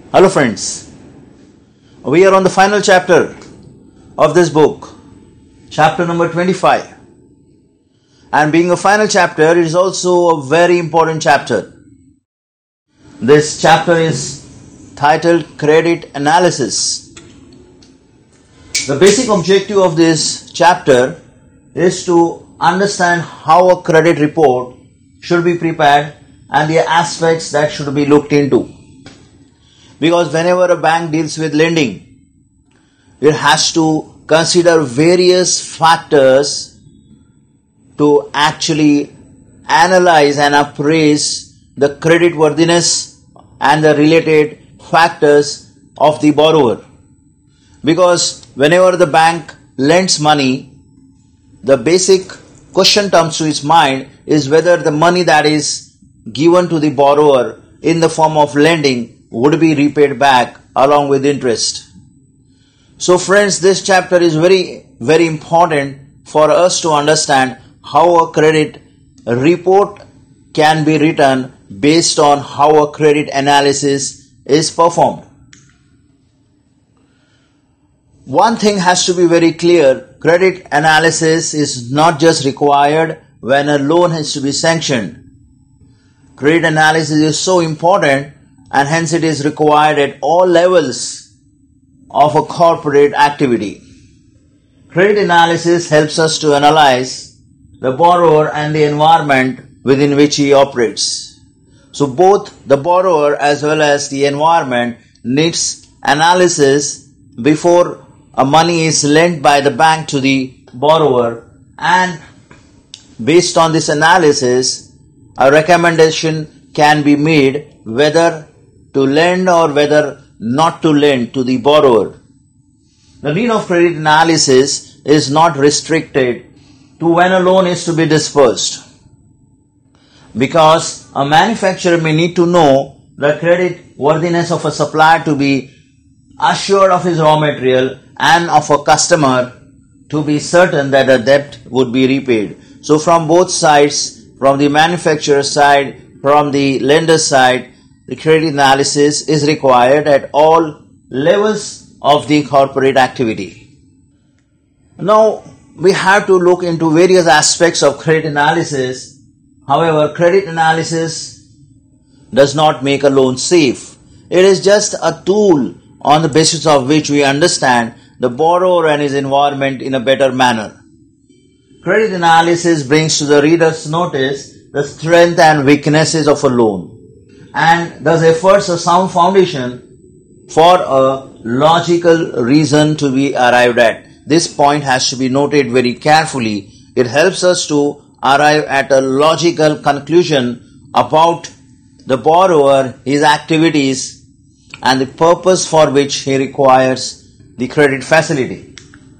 Hello friends, we are on the final chapter of this book, chapter number 25. And being a final chapter, it is also a very important chapter. This chapter is titled Credit Analysis. The basic objective of this chapter is to understand how a credit report should be prepared and the aspects that should be looked into. Because whenever a bank deals with lending, it has to consider various factors to actually analyze and appraise the creditworthiness and the related factors of the borrower. Because whenever the bank lends money, the basic question comes to his mind is whether the money that is given to the borrower in the form of lending would be repaid back along with interest. So friends, this chapter is very, very important for us to understand how a credit report can be written based on how a credit analysis is performed. One thing has to be very clear, credit analysis is not just required when a loan has to be sanctioned. Credit analysis is so important and hence it is required at all levels of a corporate activity. Credit analysis helps us to analyze the borrower and the environment within which he operates. So both the borrower as well as the environment needs analysis before a money is lent by the bank to the borrower, and based on this analysis, a recommendation can be made whether to lend or whether not to lend to the borrower. The need of credit analysis is not restricted to when a loan is to be disbursed, because a manufacturer may need to know the credit worthiness of a supplier to be assured of his raw material and of a customer to be certain that the debt would be repaid. So from both sides, from the manufacturer side, from the lender side, the credit analysis is required at all levels of the corporate activity. Now, we have to look into various aspects of credit analysis. However, credit analysis does not make a loan safe. It is just a tool on the basis of which we understand the borrower and his environment in a better manner. Credit analysis brings to the reader's notice the strength and weaknesses of a loan, and thus affords a sound foundation for a logical reason to be arrived at. This point has to be noted very carefully. It helps us to arrive at a logical conclusion about the borrower, his activities, and the purpose for which he requires the credit facility.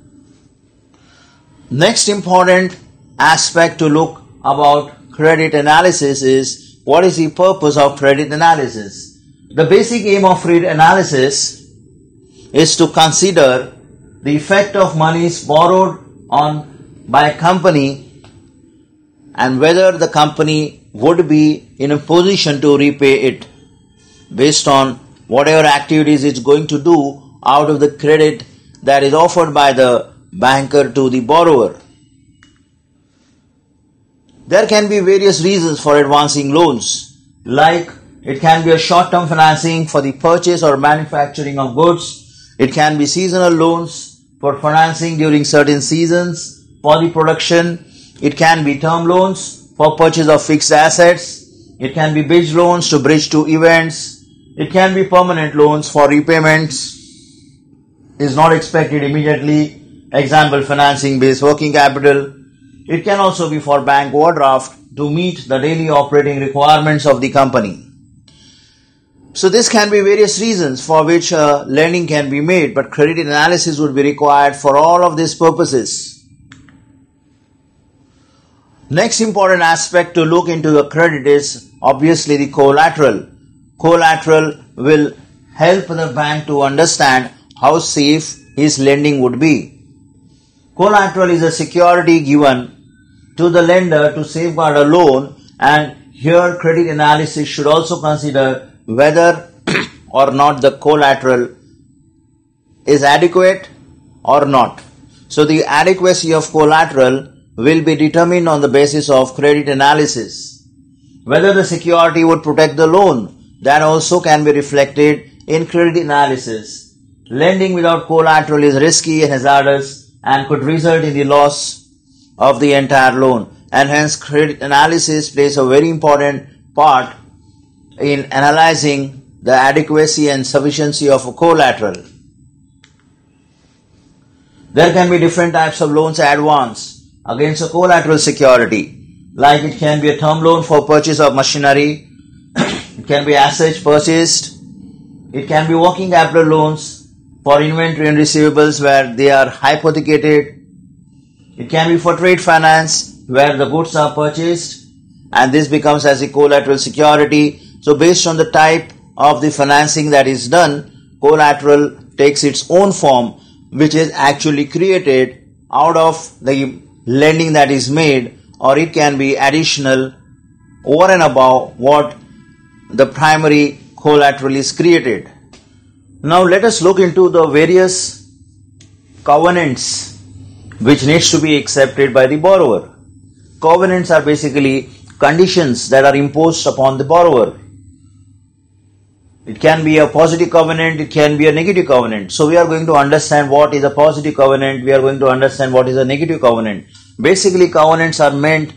Next important aspect to look about credit analysis is what is the purpose of credit analysis? The basic aim of credit analysis is to consider the effect of monies borrowed on by a company and whether the company would be in a position to repay it based on whatever activities it's going to do out of the credit that is offered by the banker to the borrower. There can be various reasons for advancing loans, like it can be a short-term financing for the purchase or manufacturing of goods. It can be seasonal loans for financing during certain seasons for the production. It can be term loans for purchase of fixed assets. It can be bridge loans to bridge to events. It can be permanent loans for repayments is not expected immediately. Example, financing-based working capital. It can also be for bank overdraft to meet the daily operating requirements of the company. So this can be various reasons for which lending can be made, but credit analysis would be required for all of these purposes. Next important aspect to look into a credit is obviously the collateral. Collateral will help the bank to understand how safe his lending would be. Collateral is a security given to the lender to safeguard a loan, and here credit analysis should also consider whether or not the collateral is adequate or not. So the adequacy of collateral will be determined on the basis of credit analysis. Whether the security would protect the loan, that also can be reflected in credit analysis. Lending without collateral is risky and hazardous and could result in the loss of the entire loan. And hence credit analysis plays a very important part in analyzing the adequacy and sufficiency of a collateral. There can be different types of loans advanced against a collateral security. Like it can be a term loan for purchase of machinery, it can be assets purchased, it can be working capital loans for inventory and receivables where they are hypothecated, it can be for trade finance where the goods are purchased and this becomes as a collateral security. So based on the type of the financing that is done, collateral takes its own form, which is actually created out of the lending that is made, or it can be additional over and above what the primary collateral is created. Now let us look into the various covenants which needs to be accepted by the borrower. Covenants are basically conditions that are imposed upon the borrower. It can be a positive covenant, it can be a negative covenant. So we are going to understand what is a positive covenant, we are going to understand what is a negative covenant. Basically, covenants are meant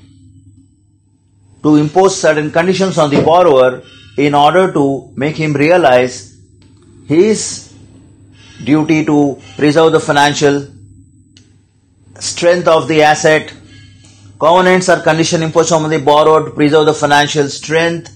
to impose certain conditions on the borrower in order to make him realize his duty to preserve the financial strength of the asset. Covenants are conditions imposed on the borrower to preserve the financial strength,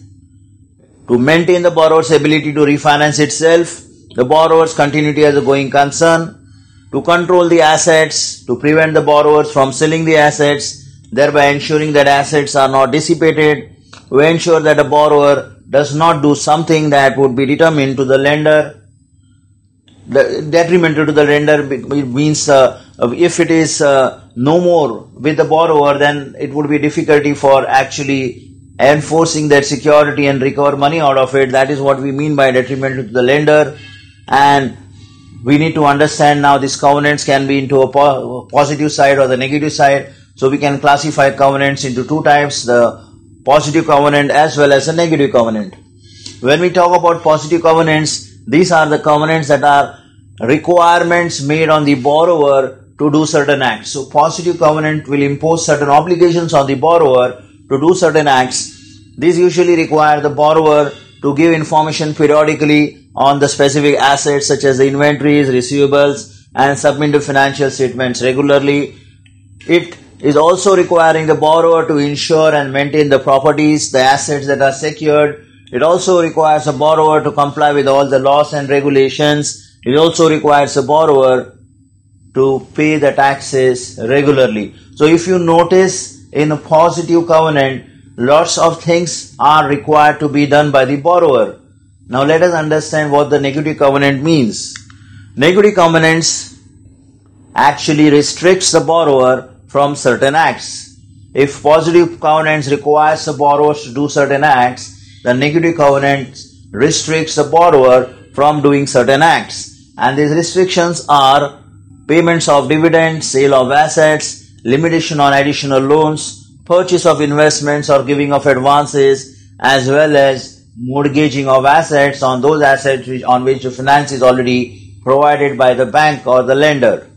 to maintain the borrower's ability to refinance itself, the borrower's continuity as a going concern, to control the assets, to prevent the borrowers from selling the assets, thereby ensuring that assets are not dissipated, to ensure that a borrower does not do something that would be determined to the lender, detrimental to the lender. It means if it is no more with the borrower, then it would be difficulty for actually enforcing that security and recover money out of it. That is what we mean by detrimental to the lender. And we need to understand now these covenants can be into a positive side or the negative side. So we can classify covenants into two types, the positive covenant as well as a negative covenant. When we talk about positive covenants, these are the covenants that are requirements made on the borrower to do certain acts. So positive covenant will impose certain obligations on the borrower to do certain acts. These usually require the borrower to give information periodically on the specific assets such as the inventories, receivables, and submit the financial statements regularly. It is also requiring the borrower to insure and maintain the properties, the assets that are secured. It also requires a borrower to comply with all the laws and regulations. It also requires a borrower to pay the taxes regularly. So if you notice in a positive covenant, lots of things are required to be done by the borrower. Now let us understand what the negative covenant means. Negative covenants actually restricts the borrower from certain acts. If positive covenants requires the borrowers to do certain acts, the negative covenant restricts the borrower from doing certain acts. And these restrictions are payments of dividends, sale of assets, limitation on additional loans, purchase of investments or giving of advances, as well as mortgaging of assets on those assets on which the finance is already provided by the bank or the lender.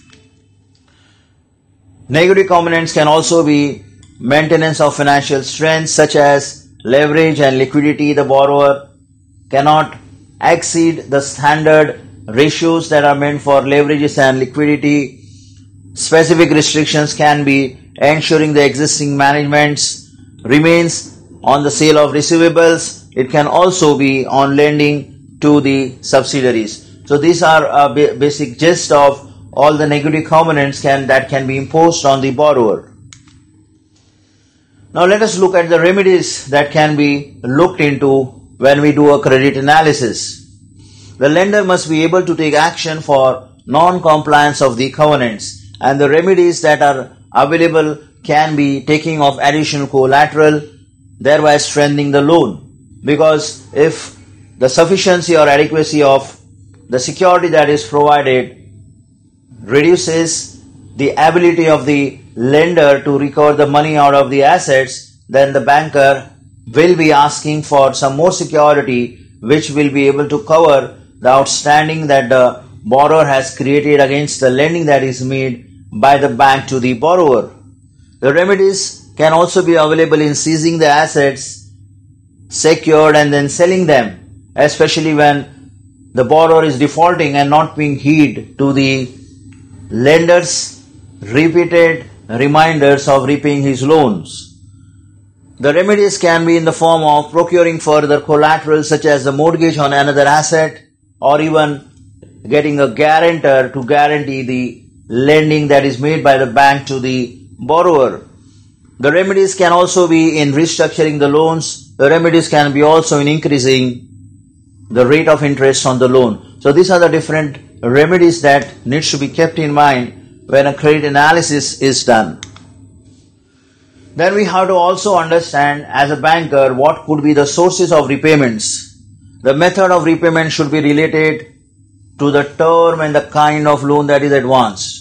Negative covenants can also be maintenance of financial strength such as leverage and liquidity. The borrower cannot exceed the standard ratios that are meant for leverages and liquidity. Specific restrictions can be ensuring the existing managements remains on the sale of receivables. It can also be on lending to the subsidiaries. So these are a basic gist of all the negative covenants that can be imposed on the borrower. Now let us look at the remedies that can be looked into when we do a credit analysis. The lender must be able to take action for non-compliance of the covenants, and the remedies that are available can be taking of additional collateral, thereby strengthening the loan. Because if the sufficiency or adequacy of the security that is provided reduces the ability of the lender to recover the money out of the assets, then the banker will be asking for some more security which will be able to cover the outstanding that the borrower has created against the lending that is made by the bank to the borrower. The remedies can also be available in seizing the assets secured and then selling them, especially when the borrower is defaulting and not paying heed to the lender's repeated reminders of repaying his loans. The remedies can be in the form of procuring further collateral such as the mortgage on another asset, or even getting a guarantor to guarantee the lending that is made by the bank to the borrower. The remedies can also be in restructuring the loans. The remedies can be also in increasing the rate of interest on the loan. So these are the different remedies that needs to be kept in mind when a credit analysis is done. Then we have to also understand as a banker what could be the sources of repayments. The method of repayment should be related to the term and the kind of loan that is advanced.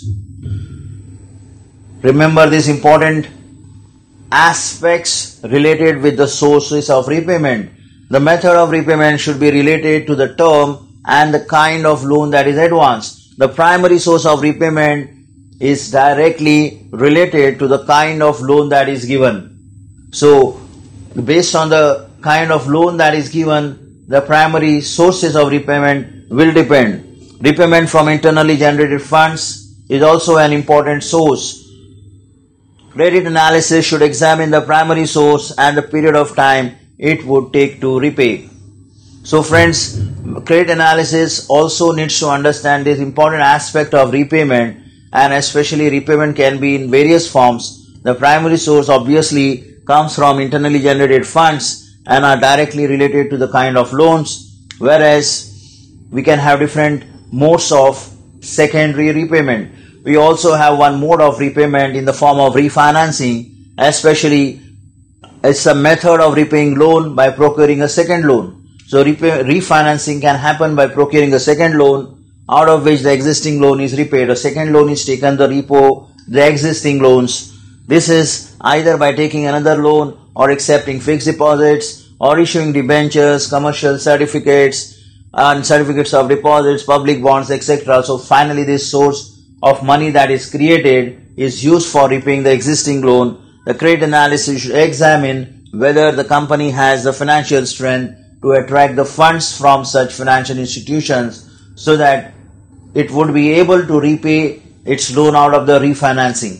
Remember these important aspects related with the sources of repayment. The method of repayment should be related to the term and the kind of loan that is advanced. The primary source of repayment is directly related to the kind of loan that is given. So, based on the kind of loan that is given, the primary sources of repayment will depend. Repayment from internally generated funds is also an important source. Credit analysis should examine the primary source and the period of time it would take to repay. So friends, credit analysis also needs to understand this important aspect of repayment, and especially repayment can be in various forms. The primary source obviously comes from internally generated funds and are directly related to the kind of loans, whereas we can have different modes of secondary repayment. We also have one mode of repayment in the form of refinancing, especially it's a method of repaying loan by procuring a second loan. So refinancing can happen by procuring a second loan out of which the existing loan is repaid. A second loan is taken to repo the existing loans. This is either by taking another loan or accepting fixed deposits or issuing debentures, commercial certificates and certificates of deposits, public bonds, etc. So finally this source of money that is created is used for repaying the existing loan. The credit analysis should examine whether the company has the financial strength to attract the funds from such financial institutions so that it would be able to repay its loan out of the refinancing.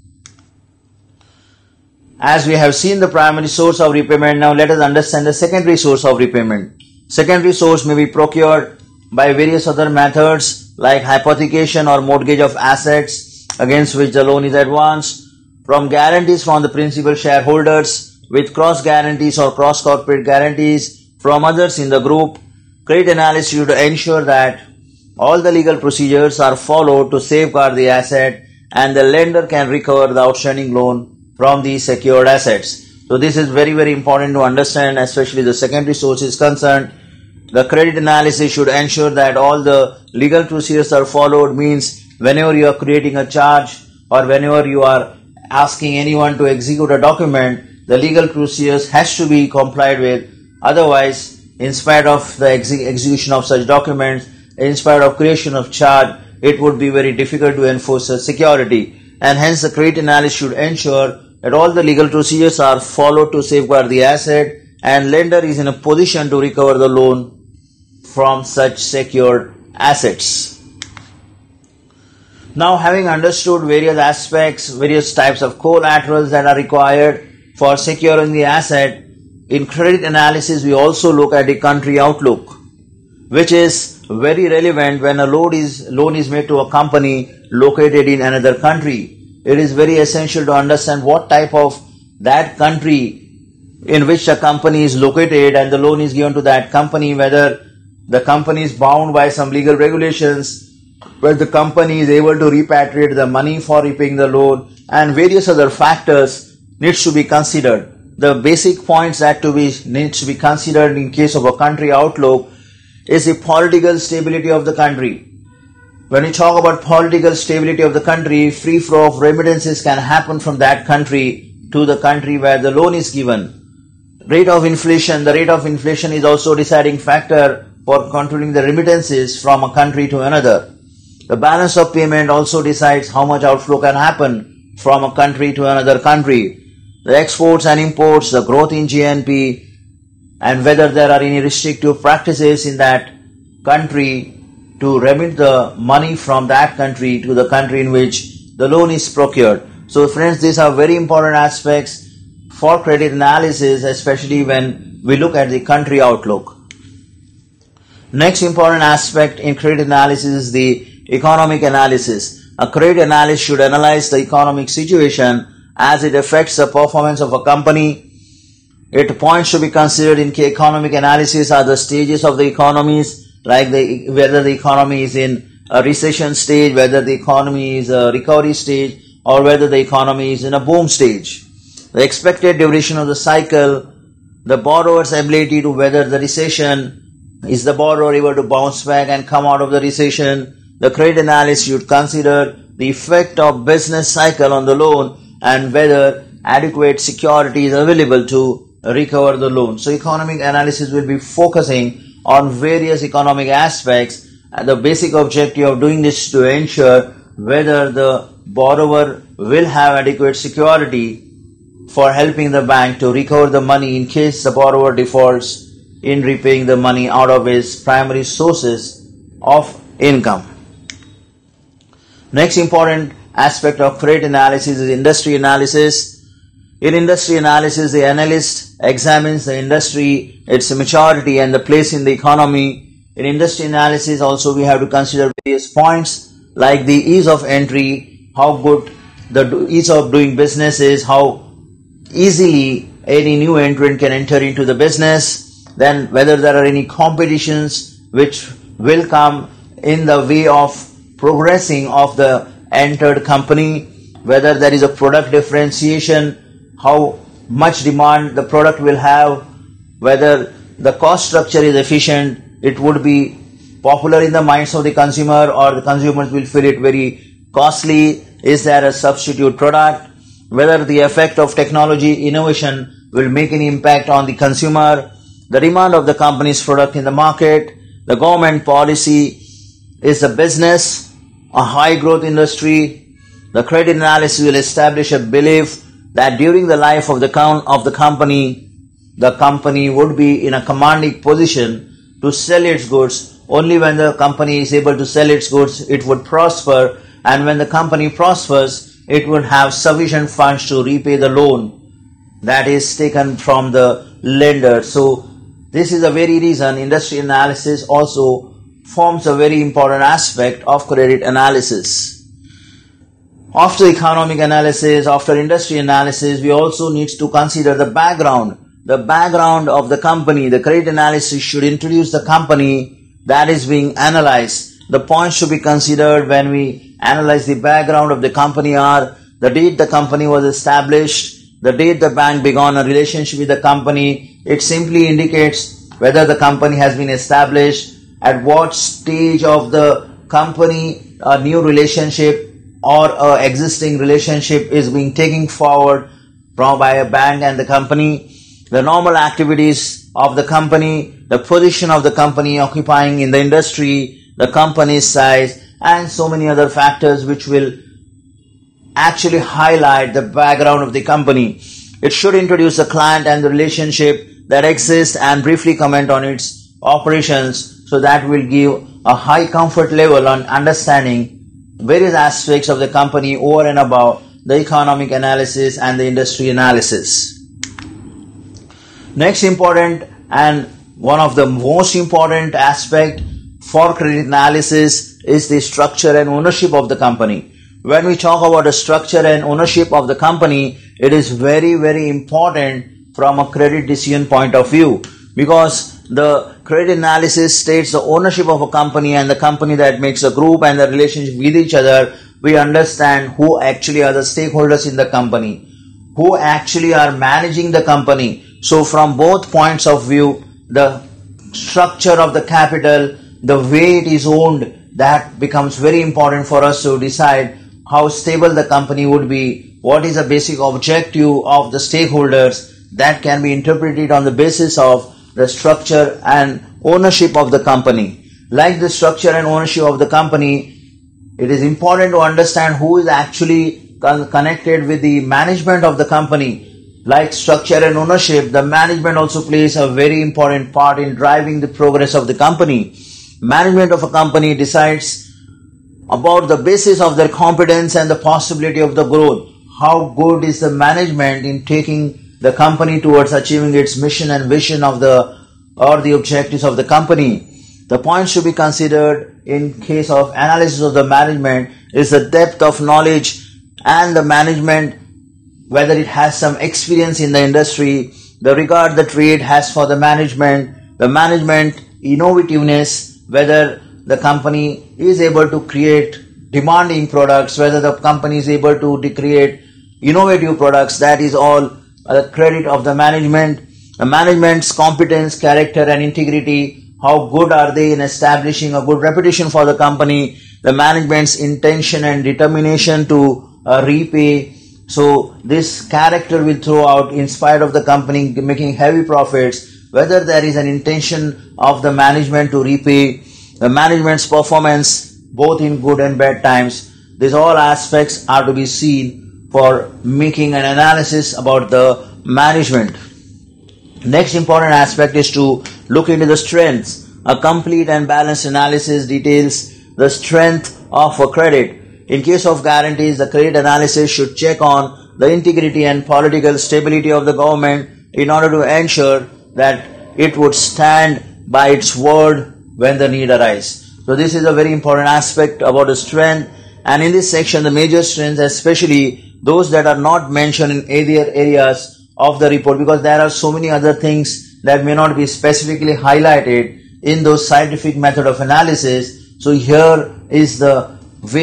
As we have seen the primary source of repayment, now let us understand the secondary source of repayment. Secondary source may be procured by various other methods like hypothecation or mortgage of assets against which the loan is advanced, from guarantees from the principal shareholders with cross guarantees or cross corporate guarantees from others in the group. Credit analysis should ensure that all the legal procedures are followed to safeguard the asset and the lender can recover the outstanding loan from the secured assets. So this is very, very important to understand, especially the secondary source is concerned. The credit analysis should ensure that all the legal procedures are followed, means whenever you are creating a charge or whenever you are asking anyone to execute a document, the legal procedures has to be complied with. Otherwise, in spite of the execution of such documents, in spite of creation of charge, it would be very difficult to enforce such security. And hence the credit analysis should ensure that all the legal procedures are followed to safeguard the asset and lender is in a position to recover the loan from such secured assets. Now, having understood various aspects, various types of collaterals that are required for securing the asset, in credit analysis we also look at the country outlook, which is very relevant when a loan is made to a company located in another country. It is very essential to understand what type of that country in which the company is located and the loan is given to that company, whether the company is bound by some legal regulations, whether the company is able to repatriate the money for repaying the loan, and various other factors needs to be considered. the basic points that needs to be considered in case of a country outlook is the political stability of the country. When we talk about political stability of the country, free flow of remittances can happen from that country to the country where the loan is given. The rate of inflation is also a deciding factor for controlling the remittances from a country to another. The balance of payment also decides how much outflow can happen from a country to another country. The exports and imports, the growth in GNP, and whether there are any restrictive practices in that country to remit the money from that country to the country in which the loan is procured. So friends, these are very important aspects for credit analysis, especially when we look at the country outlook. Next important aspect in credit analysis is the economic analysis. A credit analyst should analyze the economic situation as it affects the performance of a company. Points to be considered in economic analysis are the stages of the economies, like whether the economy is in a recession stage, whether the economy is a recovery stage, or whether the economy is in a boom stage. The expected duration of the cycle, the borrower's ability to weather the recession, is the borrower able to bounce back and come out of the recession. The credit analyst should consider the effect of business cycle on the loan and whether adequate security is available to recover the loan. So economic analysis will be focusing on various economic aspects, and the basic objective of doing this is to ensure whether the borrower will have adequate security for helping the bank to recover the money in case the borrower defaults in repaying the money out of his primary sources of income. Next important aspect of credit analysis is industry analysis. In industry analysis, the analyst examines the industry, its maturity and the place in the economy. In industry analysis also we have to consider various points like the ease of entry, how good the ease of doing business is, how easily any new entrant can enter into the business, then whether there are any competitions which will come in the way of progressing of the entered company, whether there is a product differentiation, how much demand the product will have, whether the cost structure is efficient, it would be popular in the minds of the consumer or the consumers will feel it very costly, is there a substitute product, whether the effect of technology innovation will make an impact on the consumer, the demand of the company's product in the market, the government policy, is the business a high growth industry. The credit analysis will establish a belief that during the life of the company would be in a commanding position to sell its goods. Only when the company is able to sell its goods, it would prosper, and when the company prospers, it would have sufficient funds to repay the loan that is taken from the lender. So this is the very reason industry analysis also forms a very important aspect of credit analysis. After economic analysis, after industry analysis, we also need to consider the background of the company. The credit analysis should introduce the company that is being analyzed. The points to be considered when we analyze the background of the company are the date the company was established, the date the bank began a relationship with the company. It simply indicates whether the company has been established, at what stage of the company a new relationship or a existing relationship is being taken forward by a bank and the company, the normal activities of the company, the position of the company occupying in the industry, the company's size, and so many other factors which will actually highlight the background of the company. It should introduce the client and the relationship that exists and briefly comment on its operations, so that will give a high comfort level on understanding various aspects of the company over and above the economic analysis and the industry analysis. Next important and one of the most important aspect for credit analysis is the structure and ownership of the company. When we talk about the structure and ownership of the company, it is very, very important from a credit decision point of view, because the credit analysis states the ownership of a company and the company that makes a group and the relationship with each other. We understand who actually are the stakeholders in the company. who actually are managing the company. So from both points of view, the structure of the capital, the way it is owned, that becomes very important for us to decide how stable the company would be, what is the basic objective of the stakeholders. That can be interpreted on the basis of the structure and ownership of the company. Like the structure and ownership of the company, it is important to understand who is actually connected with the management of the company. Like structure and ownership, the management also plays a very important part in driving the progress of the company. Management of a company decides about the basis of their competence and the possibility of the growth. How good is the management in taking the company towards achieving its mission and vision of the objectives of the company. The points to be considered in case of analysis of the management is the depth of knowledge and the management, whether it has some experience in the industry, the regard the trade has for the management innovativeness, whether the company is able to create demanding products, whether the company is able to create innovative products. That is all the credit of the management. The management's competence, character and integrity, how good are they in establishing a good reputation for the company, the management's intention and determination to repay. So this character will throw out in spite of the company making heavy profits, whether there is an intention of the management to repay, the management's performance both in good and bad times. These all aspects are to be seen for making an analysis about the management. Next important aspect is to look into the strengths. A complete and balanced analysis details the strength of a credit. In case of guarantees, the credit analysis should check on the integrity and political stability of the government in order to ensure that it would stand by its word when the need arises. So this is a very important aspect about the strength, and in this section the major strengths, especially those that are not mentioned in other areas of the report, because there are so many other things that may not be specifically highlighted in those scientific method of analysis. So here is the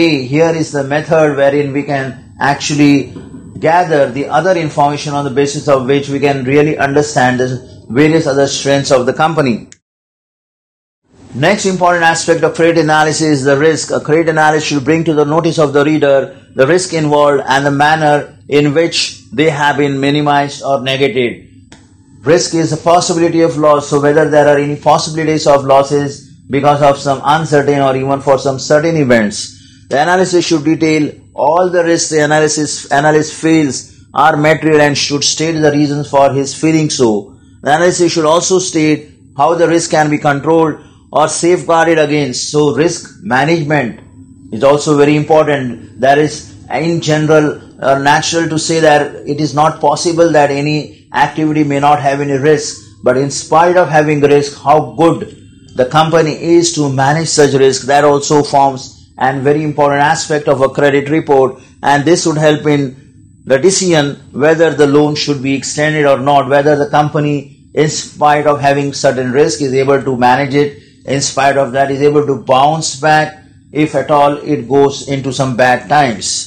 method wherein we can actually gather the other information on the basis of which we can really understand the various other strengths of the company. Next important aspect of credit analysis is the risk. A credit analysis should bring to the notice of the reader the risk involved and the manner in which they have been minimized or negated. Risk is the possibility of loss, so whether there are any possibilities of losses because of some uncertain or even for some certain events. The analysis should detail all the risks the analyst feels are material and should state the reasons for his feeling so. The analysis should also state how the risk can be controlled or safeguarded against. So risk management is also very important. There is in general natural to say that it is not possible that any activity may not have any risk, but in spite of having risk, how good the company is to manage such risk, that also forms a very important aspect of a credit report, and this would help in the decision whether the loan should be extended or not, whether the company, in spite of having certain risk, is able to manage it, in spite of that is able to bounce back if at all it goes into some bad times.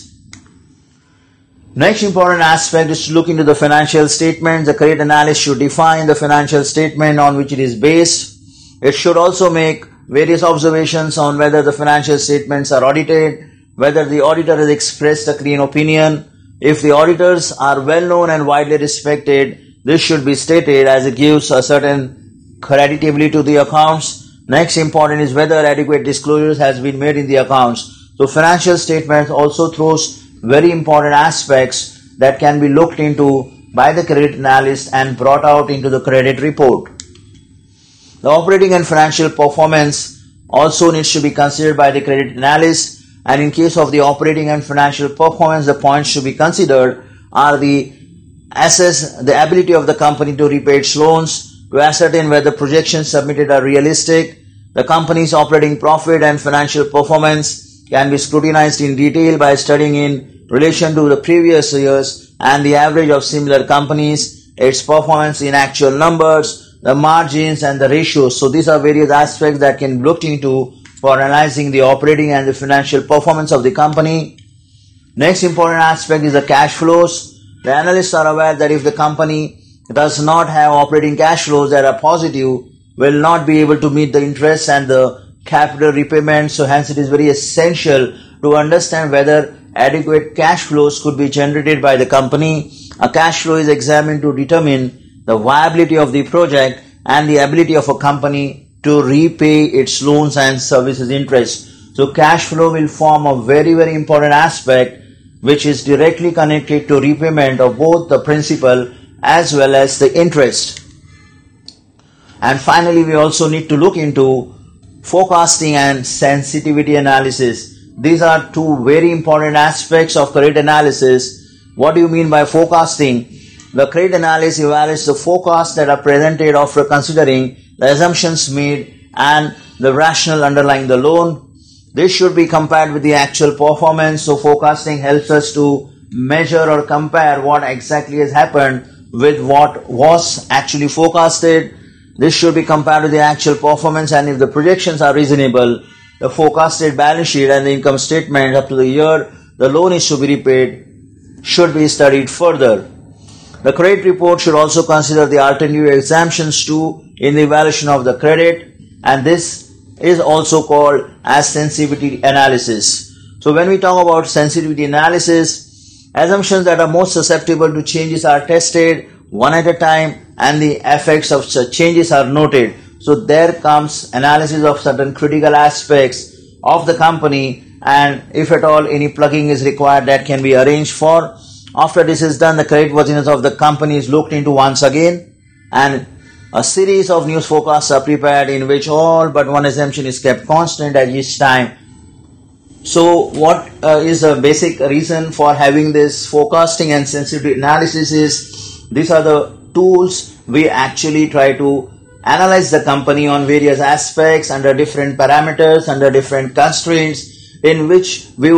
Next important aspect is to look into the financial statements. The credit analyst should define the financial statement on which it is based. It should also make various observations on whether the financial statements are audited, whether the auditor has expressed a clean opinion. If the auditors are well known and widely respected, this should be stated as it gives a certain creditability to the accounts. Next important is whether adequate disclosures has been made in the accounts. So financial statements also throws very important aspects that can be looked into by the credit analyst and brought out into the credit report. The operating and financial performance also needs to be considered by the credit analyst, and in case of the operating and financial performance, the points to be considered are the assess the ability of the company to repay its loans, to ascertain whether projections submitted are realistic. The company's operating profit and financial performance can be scrutinized in detail by studying in relation to the previous years and the average of similar companies, its performance in actual numbers, the margins and the ratios. So these are various aspects that can be looked into for analyzing the operating and the financial performance of the company. Next important aspect is the cash flows. The analysts are aware that if the company does not have operating cash flows that are positive, will not be able to meet the interest and the capital repayment. So hence it is very essential to understand whether adequate cash flows could be generated by the company. A cash flow is examined to determine the viability of the project and the ability of a company to repay its loans and services interest. So cash flow will form a very, very important aspect which is directly connected to repayment of both the principal as well as the interest. And finally, we also need to look into forecasting and sensitivity analysis. These are two very important aspects of credit analysis. What do you mean by forecasting? The credit analysis evaluates the forecasts that are presented after considering the assumptions made and the rationale underlying the loan. This should be compared with the actual performance. So forecasting helps us to measure or compare what exactly has happened with what was actually forecasted. This should be compared with the actual performance, and if the projections are reasonable, the forecasted balance sheet and the income statement up to the year the loan is to be repaid should be studied further. The credit report should also consider the alternative assumptions too in the evaluation of the credit, and this is also called as sensitivity analysis. So when we talk about sensitivity analysis, assumptions that are most susceptible to changes are tested one at a time and the effects of such changes are noted. So there comes analysis of certain critical aspects of the company, and if at all any plugging is required, that can be arranged for. After this is done, the creditworthiness of the company is looked into once again, and a series of news forecasts are prepared in which all but one assumption is kept constant at each time. So what is the basic reason for having this forecasting and sensitivity analysis is, these are the tools we actually try to analyze the company on various aspects under different parameters, under different constraints, in which we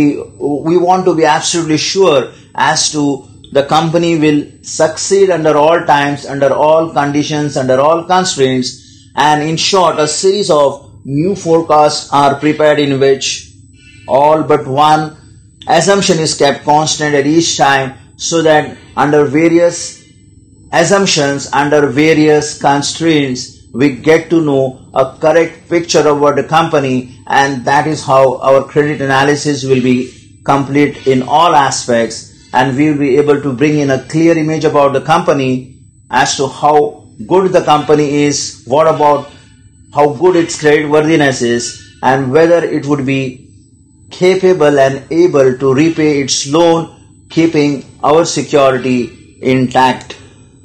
want to be absolutely sure as to the company will succeed under all times, under all conditions, under all constraints, and in short, a series of new forecasts are prepared in which all but one assumption is kept constant at each time, so that under various assumptions, under various constraints, we get to know a correct picture about the company, and that is how our credit analysis will be complete in all aspects. And we will be able to bring in a clear image about the company as to how good the company is, what about how good its credit worthiness is, and whether it would be capable and able to repay its loan, keeping our security intact.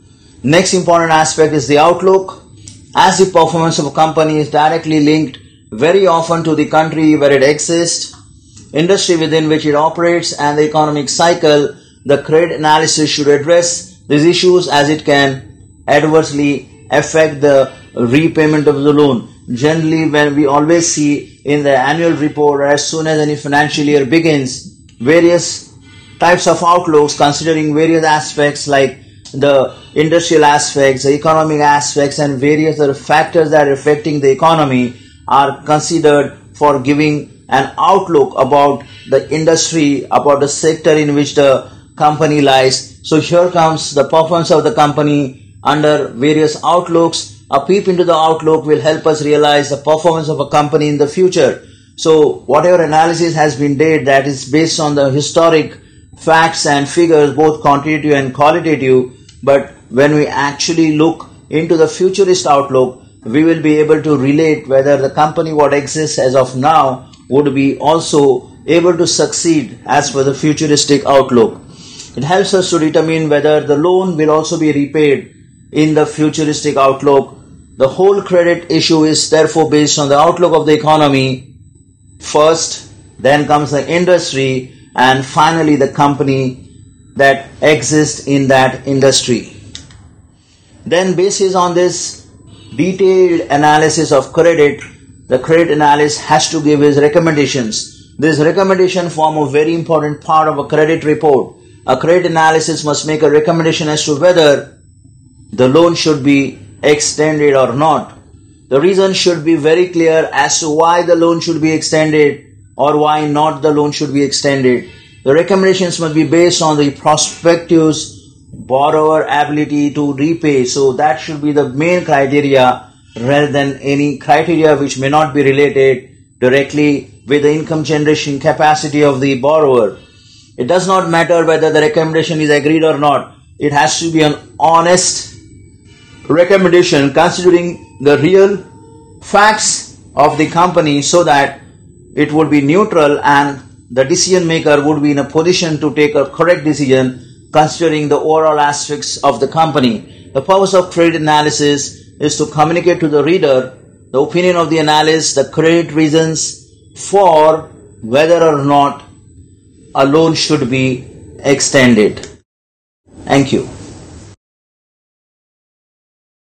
Next important aspect is the outlook. As the performance of a company is directly linked very often to the country where it exists, industry within which it operates, and the economic cycle, the credit analysis should address these issues as it can adversely affect the repayment of the loan. Generally, when we always see in the annual report, as soon as any financial year begins, various types of outlooks considering various aspects like the industrial aspects, the economic aspects, and various other factors that are affecting the economy are considered for giving an outlook about the industry, about the sector in which the company lies. So here comes the performance of the company under various outlooks. A peep into the outlook will help us realize the performance of a company in the future. So whatever analysis has been done, that is based on the historic facts and figures, both quantitative and qualitative. But when we actually look into the futurist outlook, we will be able to relate whether the company what exists as of now would be also able to succeed as per the futuristic outlook. It helps us to determine whether the loan will also be repaid in the futuristic outlook. The whole credit issue is therefore based on the outlook of the economy first, then comes the industry, and finally the company that exists in that industry. Then basis on this detailed analysis of credit, the credit analyst has to give his recommendations. This recommendation form a very important part of a credit report. A credit analysis must make a recommendation as to whether the loan should be extended or not. The reason should be very clear as to why the loan should be extended or why not the loan should be extended. The recommendations must be based on the prospective borrower ability to repay. So that should be the main criteria rather than any criteria which may not be related directly with the income generation capacity of the borrower. It does not matter whether the recommendation is agreed or not. It has to be an honest recommendation considering the real facts of the company so that it would be neutral and the decision maker would be in a position to take a correct decision considering the overall aspects of the company. The purpose of credit analysis is to communicate to the reader the opinion of the analyst, the credit reasons for whether or not a loan should be extended. Thank you.